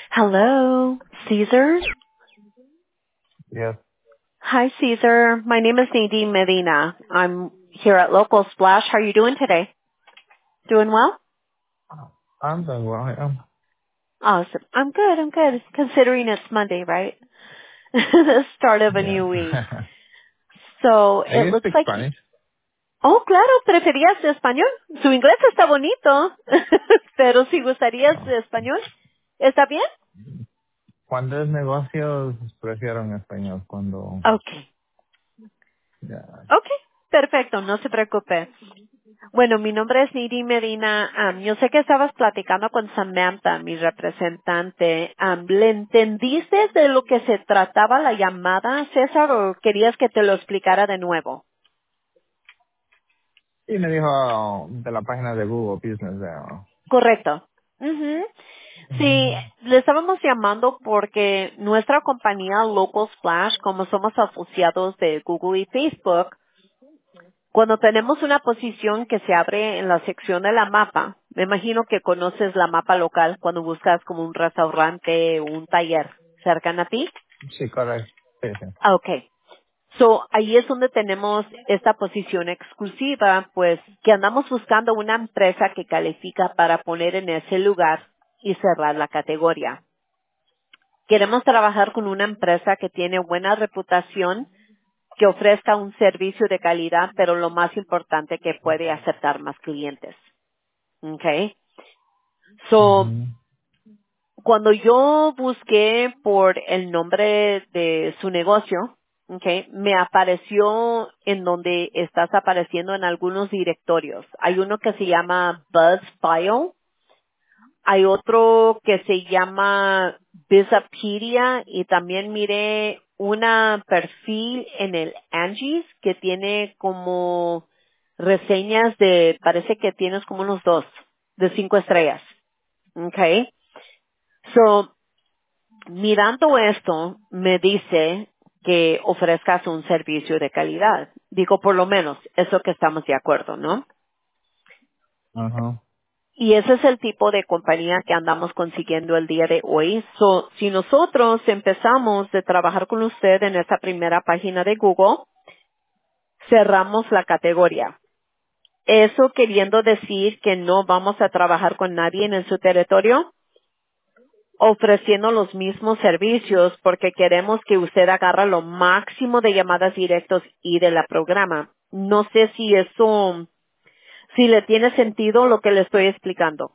Hello, Caesar. Yes. Hi, Caesar. My name is Nadine Medina. I'm here at Local Splash. How are you doing today? Doing well? I'm doing well. I am. Awesome. I'm good. I'm good. Considering it's Monday, right? The start of a Yeah. new week. So Do it you looks speak like... Spanish? Oh, claro, ¿preferías español? Su inglés está bonito, pero si gustarías No. de español, ¿está bien? Cuando es negocios, prefiero en español. Cuando... Okay. Ya. Okay. Perfecto, no se preocupe. Bueno, mi nombre es Nidi Medina. Yo sé que estabas platicando con Samantha, mi representante. ¿Le entendiste de lo que se trataba la llamada, César, o querías que te lo explicara de nuevo? Y me dijo de la página de Google Business. Correcto. Ujú. Sí, le estábamos llamando porque nuestra compañía Local Splash, como somos asociados de Google y Facebook, cuando tenemos una posición que se abre en la sección de la mapa, me imagino que conoces la mapa local cuando buscas como un restaurante o un taller cercano a ti. Sí, correcto. Sí, sí. Ah, okay. So, ahí es donde tenemos esta posición exclusiva, pues que andamos buscando una empresa que califica para poner en ese lugar y cerrar la categoría. Queremos trabajar con una empresa que tiene buena reputación, que ofrezca un servicio de calidad, pero lo más importante que puede aceptar más clientes. Okay. So, Ujú. cuando yo busqué por el nombre de su negocio, okay, me apareció en donde estás apareciendo en algunos directorios. Hay uno que se llama BuzzBio, hay otro que se llama Bizapedia y también miré una perfil en el Angie's que tiene como reseñas de, parece que tienes como unos 2 de 5 estrellas. Okay. So, mirando esto, me dice que ofrezcas un servicio de calidad. Digo, por lo menos, eso que estamos de acuerdo, ¿no? Ajá. Y ese es el tipo de compañía que andamos consiguiendo el día de hoy. So, si nosotros empezamos de trabajar con usted en esa primera página de Google, cerramos la categoría. Eso queriendo decir que no vamos a trabajar con nadie en su territorio ofreciendo los mismos servicios porque queremos que usted agarre lo máximo de llamadas directas y de la programa. No sé si eso, si le tiene sentido lo que le estoy explicando.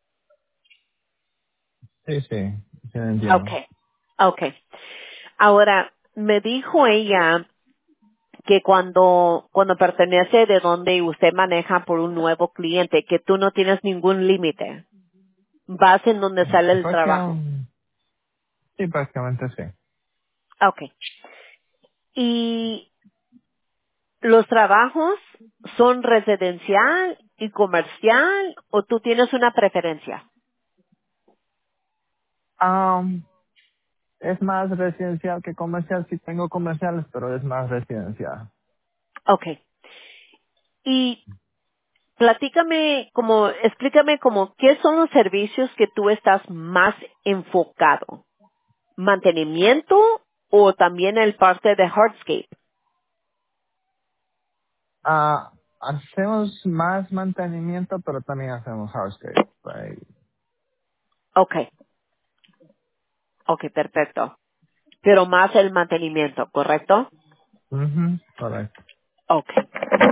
Sí, sí. Sí, lo entiendo. Okay, okay. Ahora, me dijo ella que cuando pertenece de donde usted maneja por un nuevo cliente, que tú no tienes ningún límite. Vas en donde sale el trabajo. Sí, prácticamente sí. Okay. Y ¿los trabajos son residencial y comercial o tú tienes una preferencia? Um, es más residencial que comercial. Sí tengo comerciales, pero es más residencial. Okay. Y explícame como, ¿qué son los servicios que tú estás más enfocado? ¿Mantenimiento o también el parte de hardscape? Hacemos más mantenimiento, pero también hacemos hardscape. Right? Okay. Okay, perfecto. Pero más el mantenimiento, ¿correcto? Correcto. Okay.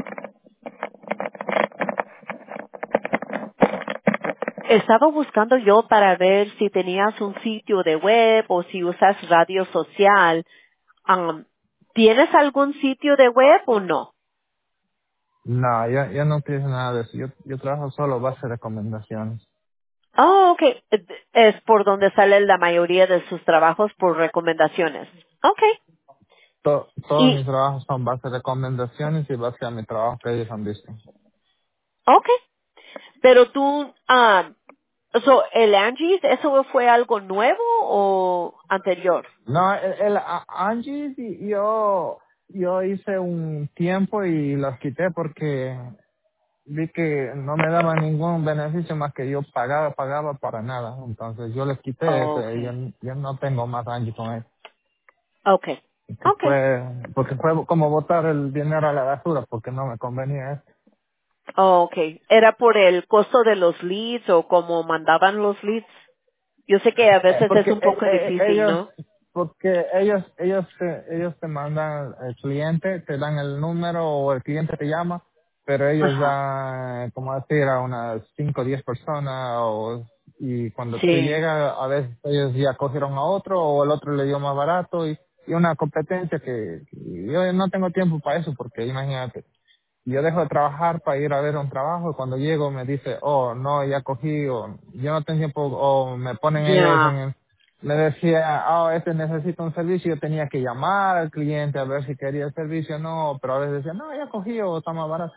Estaba buscando yo para ver si tenías un sitio de web o si usas radio social. Um, ¿Tienes algún sitio de web o no? No, yo no utilizo nada de eso. Yo trabajo solo base de recomendaciones. Oh, ok. Es por donde sale la mayoría de sus trabajos por recomendaciones. Ok. Todos mis Y, trabajos son base de recomendaciones y base a mi trabajo que ellos han visto. ok. Pero tú, el Angie's, ¿eso fue algo nuevo o anterior? No, Angie, yo hice un tiempo y los quité porque vi que no me daba ningún beneficio más que yo pagaba para nada. Entonces yo les quité ese y Okay. yo no tengo más años con él. Okay. Okay. Porque fue como botar el dinero a la basura porque no me convenía eso. Okay. ¿Era por el costo de los leads o cómo mandaban los leads? Yo sé que a veces es Porque un poco difícil, ellos, ¿no? porque ellos te mandan el cliente, te dan el número o el cliente te llama, pero ellos Ajá. dan, como decir, a unas 5 o 10 personas y cuando te Sí. llega, a veces ellos ya cogieron a otro o el otro le dio más barato y una competencia que yo no tengo tiempo para eso porque imagínate. Yo dejo de trabajar para ir a ver un trabajo y cuando llego me dice, oh, no, ya cogí, o yo no tengo tiempo, o me ponen ellos Ya. me decía, oh, este necesita un servicio, yo tenía que llamar al cliente a ver si quería el servicio o no, pero a veces decía, no, ya cogí o está más barato.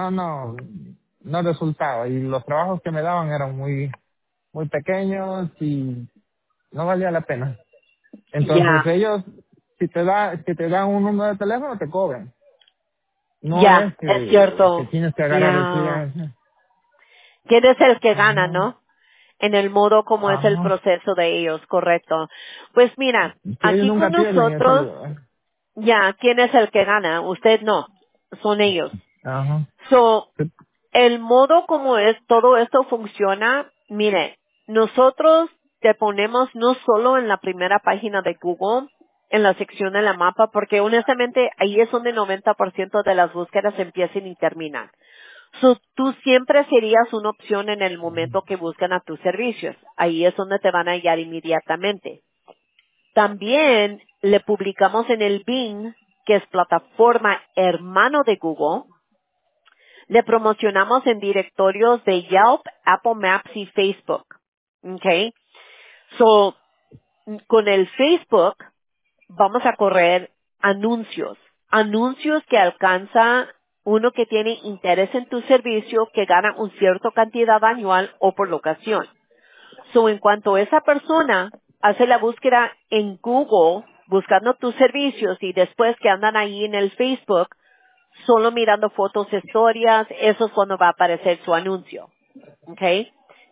No resultaba y los trabajos que me daban eran muy pequeños y no valía la pena. Entonces Ya. ellos, si te dan un número de teléfono, te cobran. No Ya. es Es que cierto. tienes que agarrar el Ya. cliente. ¿Quién es el que gana, Ajá, no? En el modo como es el ajá. proceso de ellos, correcto. Pues mira, Que ellos aquí nunca con pierden ese nosotros, lugar. ya, ¿quién es el que gana? Usted no, son ellos. Ajá. So, el modo como es todo esto funciona, mire, nosotros te ponemos no solo en la primera página de Google, en la sección de la mapa, porque honestamente ahí es donde 90% de las búsquedas empiezan y terminan. So, tú siempre serías una opción en el momento que buscan a tus servicios. Ahí es donde te van a hallar inmediatamente. También le publicamos en el Bing, que es plataforma hermano de Google. Le promocionamos en directorios de Yelp, Apple Maps y Facebook. Okay. So, con el Facebook vamos a correr anuncios. Anuncios que alcanza uno que tiene interés en tu servicio, que gana un cierto cantidad anual o por locación. So, en cuanto esa persona hace la búsqueda en Google, buscando tus servicios y después que andan ahí en el Facebook, solo mirando fotos, historias, eso es cuando va a aparecer su anuncio. ¿Ok?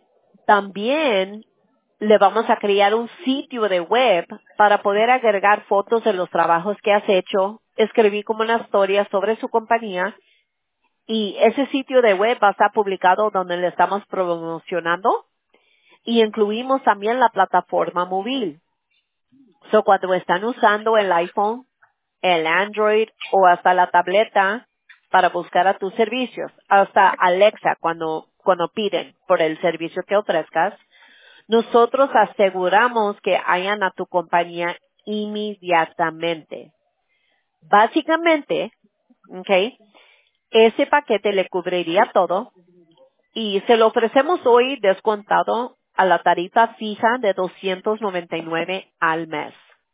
También le vamos a crear un sitio de web para poder agregar fotos de los trabajos que has hecho, escribir como una historia sobre su compañía y ese sitio de web va a estar publicado donde le estamos promocionando y incluimos también la plataforma móvil. So, cuando están usando el iPhone, el Android o hasta la tableta para buscar a tus servicios, hasta Alexa cuando piden por el servicio que ofrezcas, nosotros aseguramos que hayan a tu compañía inmediatamente. Básicamente, ¿ok? Ese paquete le cubriría todo y se lo ofrecemos hoy descontado a la tarifa fija de 299 al mes.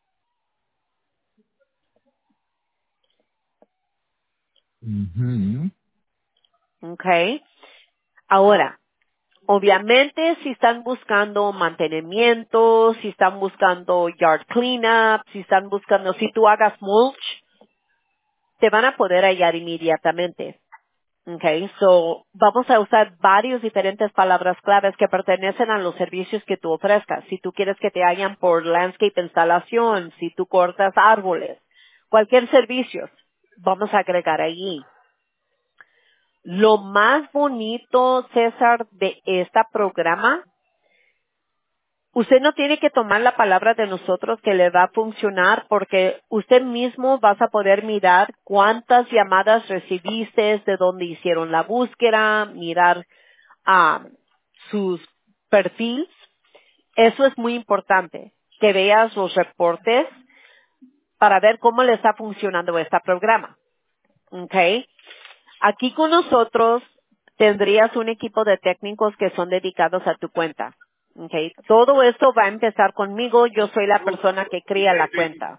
Ujú. ¿Ok? Ahora, obviamente, si están buscando mantenimiento, si están buscando yard cleanup, si tú hagas mulch, te van a poder hallar inmediatamente. Okay, so vamos a usar varios diferentes palabras claves que pertenecen a los servicios que tú ofrezcas. Si tú quieres que te hagan por landscape instalación, si tú cortas árboles, cualquier servicio, vamos a agregar allí. Lo más bonito, César, de este programa, usted no tiene que tomar la palabra de nosotros que le va a funcionar porque usted mismo vas a poder mirar cuántas llamadas recibiste, de dónde hicieron la búsqueda, mirar sus perfiles. Eso es muy importante, que veas los reportes para ver cómo le está funcionando este programa. ¿Ok? Aquí con nosotros tendrías un equipo de técnicos que son dedicados a tu cuenta. Okay. Todo esto va a empezar conmigo. Yo soy la persona que crea la cuenta.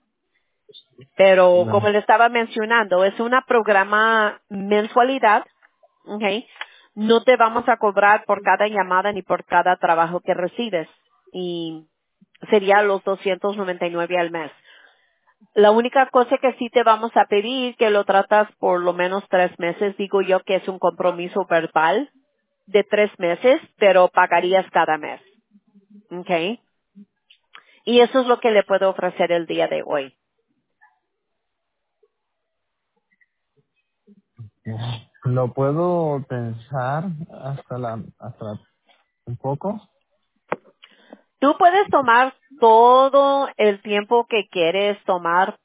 Pero como No. le estaba mencionando, es una programa mensualidad. Okay. No te vamos a cobrar por cada llamada ni por cada trabajo que recibes. Y sería los 299 al mes. La única cosa que sí te vamos a pedir que lo tratas por lo menos 3 meses, digo yo que es un compromiso verbal de 3 meses, pero pagarías cada mes. ¿Ok? Y eso es lo que le puedo ofrecer el día de hoy. Lo puedo pensar hasta un poco. Tú puedes tomar todo el tiempo que quieres tomar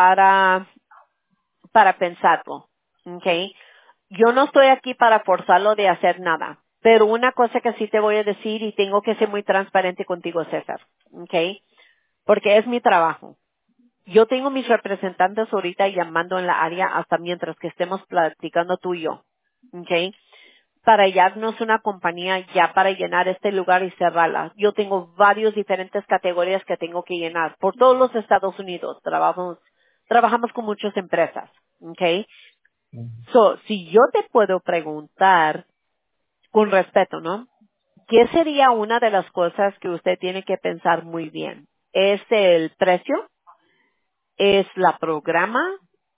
para pensarlo. ¿Ok? Yo no estoy aquí para forzarlo de hacer nada. Pero una cosa que sí te voy a decir y tengo que ser muy transparente contigo, César. ¿Ok? Porque es mi trabajo. Yo tengo mis representantes ahorita llamando en la área hasta mientras que estemos platicando tú y yo. ¿Ok? Para hallarnos una compañía ya para llenar este lugar y cerrarla. Yo tengo varios diferentes categorías que tengo que llenar por todos los Estados Unidos. Trabajamos con muchas empresas. ¿Ok? So, si yo te puedo preguntar con respeto, ¿no? ¿Qué sería una de las cosas que usted tiene que pensar muy bien? ¿Es el precio? ¿Es la programa?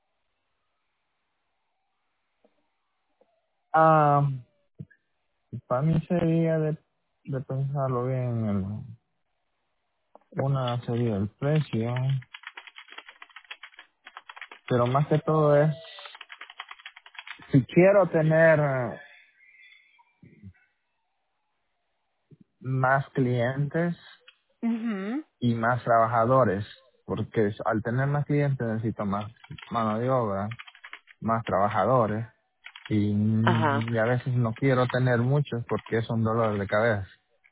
Ah, para mí sería de pensarlo bien. Una sería el precio, pero más que todo es, si quiero tener más clientes Ujú. y más trabajadores, porque al tener más clientes necesito más mano de obra, más trabajadores, Ajá. y a veces no quiero tener muchos porque es un dolor de cabeza.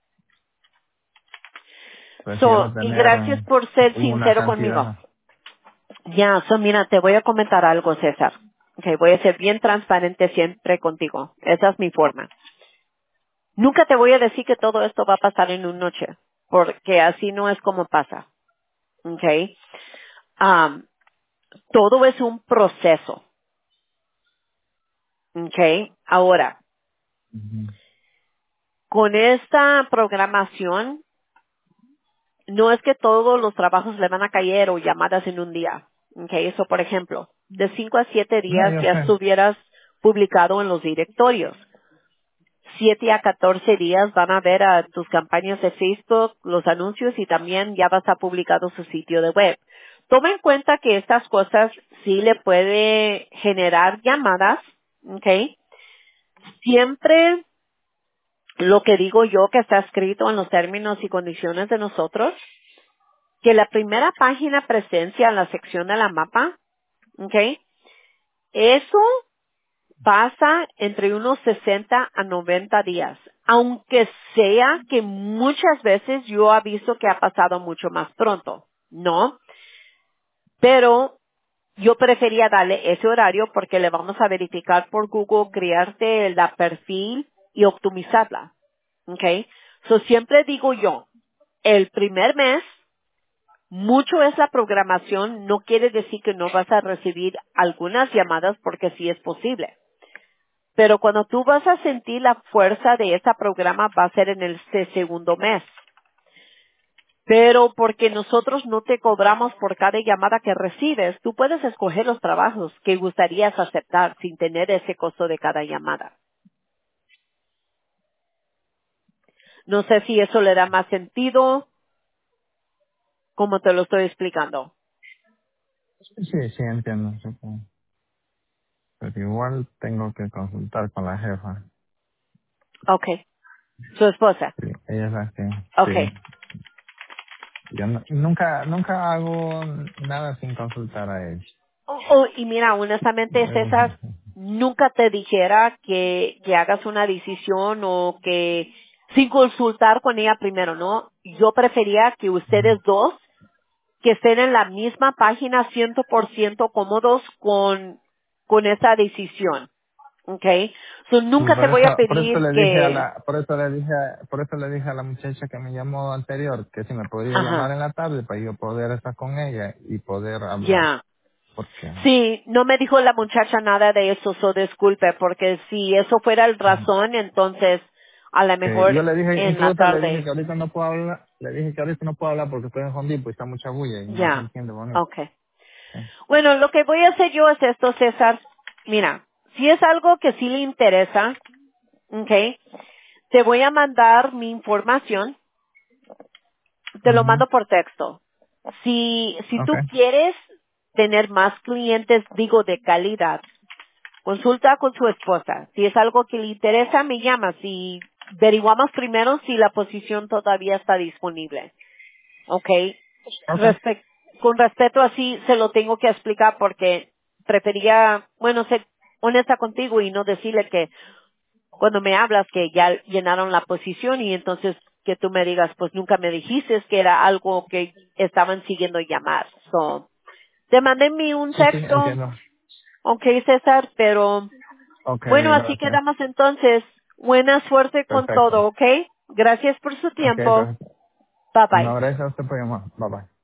Prefiero So, y tener gracias por ser una sincero conmigo. cantidad. Ya, mira, te voy a comentar algo, César. Okay, voy a ser bien transparente siempre contigo. Esa es mi forma. Nunca te voy a decir que todo esto va a pasar en una noche, porque así no es como pasa. Okay. Am, Todo es un proceso. Okay. Ahora, Ujú, con esta programación, no es que todos los trabajos le van a caer o llamadas en un día. Okay. Eso, por ejemplo, de 5 a 7 días no, yo ya sé. estuvieras publicado en los directorios. 7 a 14 días van a ver a tus campañas de Facebook, los anuncios y también ya vas a publicado su sitio de web. Toma en cuenta que estas cosas sí le puede generar llamadas, ¿ok? Siempre lo que digo yo que está escrito en los términos y condiciones de nosotros, que la primera página presencia en la sección de la mapa, ¿ok? Eso pasa entre unos 60 a 90 días, aunque sea que muchas veces yo he visto que ha pasado mucho más pronto, ¿no? Pero yo prefería darle ese horario porque le vamos a verificar por Google, crearte la perfil y optimizarla, ¿ok? So siempre digo yo, el primer mes, mucho es la programación, no quiere decir que no vas a recibir algunas llamadas porque sí es posible. Pero cuando tú vas a sentir la fuerza de ese programa va a ser en el segundo mes. Pero porque nosotros no te cobramos por cada llamada que recibes, tú puedes escoger los trabajos que gustarías aceptar sin tener ese costo de cada llamada. No sé si eso le da más sentido, como te lo estoy explicando. Sí, sí, entiendo. Supongo. Pero igual tengo que consultar con la jefa. Okay. Su esposa. Sí, ella es la que, Okay. sí. Yo nunca hago nada sin consultar a ella. Y mira, honestamente, César, nunca te dijera que hagas una decisión o que sin consultar con ella primero, ¿no? Yo prefería que ustedes dos que estén en la misma página 100% cómodos con esa decisión, ¿ok? So, Sí, nunca te voy a por eso pedir le dije a que, la, por eso le dije a la muchacha que me llamó anterior que si me podía llamar ajá, en la tarde para yo poder estar con ella y poder hablar. ya. Porque, Sí, no me dijo la muchacha nada de eso, so disculpe, porque si eso fuera el razón, entonces a lo que mejor yo le dije, en la incluso le dije que tarde, ahorita no puedo hablar, le dije que ahorita no puedo hablar porque estoy en Home Depot y está mucha bulla y no se ya, entiende bonito. okay. Bueno, lo que voy a hacer yo es esto, César. Mira, si es algo que sí le interesa, okay, te voy a mandar mi información, te lo Ujú. mando por texto. Si tú Okay. quieres tener más clientes, digo, de calidad, consulta con su esposa. Si es algo que le interesa, me llama. Si averiguamos primero si la posición todavía está disponible. ¿Ok? Okay. Con respeto así se lo tengo que explicar porque prefería, bueno, ser honesta contigo y no decirle que cuando me hablas que ya llenaron la posición y entonces que tú me digas, pues nunca me dijiste que era algo que estaban siguiendo llamar. So, te mandé un Sí, sí, texto, entiendo. ok César, pero bueno, Okay, así gracias. quedamos entonces. Buena suerte con Perfecto. todo, ¿ok? Gracias por su Okay, tiempo. perfecto. Bye bye. No, gracias a usted por llamar. Bye bye.